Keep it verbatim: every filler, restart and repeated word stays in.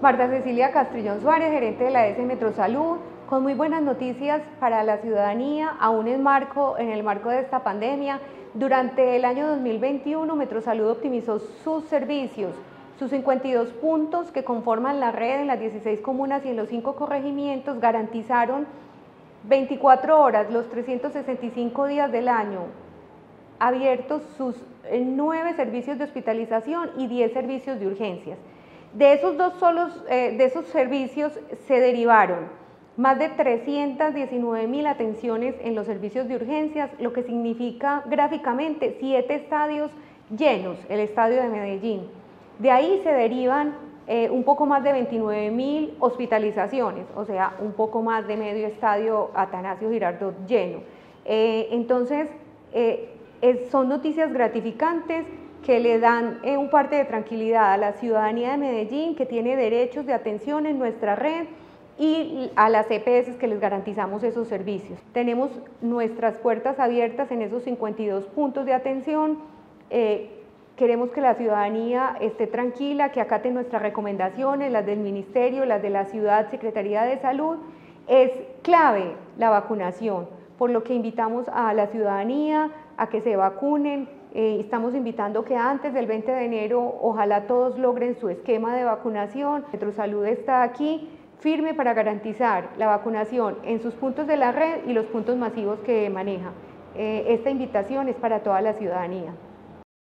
Marta Cecilia Castrillón Suárez, gerente de la E S Metrosalud, con muy buenas noticias para la ciudadanía, aún en, marco, en el marco de esta pandemia. Durante el año dos mil veintiuno, Metrosalud optimizó sus servicios, sus cincuenta y dos puntos que conforman la red en las dieciséis comunas y en los cinco corregimientos garantizaron veinticuatro horas, los trescientos sesenta y cinco días del año, abiertos sus nueve servicios de hospitalización y diez servicios de urgencias. De esos dos solos, eh, de esos servicios se derivaron más de trescientas diecinueve mil atenciones en los servicios de urgencias, lo que significa gráficamente siete estadios llenos, el estadio de Medellín. De ahí se derivan eh, un poco más de veintinueve mil hospitalizaciones, o sea, un poco más de medio estadio Atanasio Girardot lleno. Eh, entonces, eh, es, son noticias gratificantes que le dan eh, un parte de tranquilidad a la ciudadanía de Medellín, que tiene derechos de atención en nuestra red, y a las E P S que les garantizamos esos servicios. Tenemos nuestras puertas abiertas en esos cincuenta y dos puntos de atención. Eh, queremos que la ciudadanía esté tranquila, que acate nuestras recomendaciones, las del Ministerio, las de la Ciudad, Secretaría de Salud. Es clave la vacunación, por lo que invitamos a la ciudadanía a que se vacunen. Eh, estamos invitando que antes del veinte de enero ojalá todos logren su esquema de vacunación. Metrosalud está aquí firme para garantizar la vacunación en sus puntos de la red y los puntos masivos que maneja. Eh, esta invitación es para toda la ciudadanía.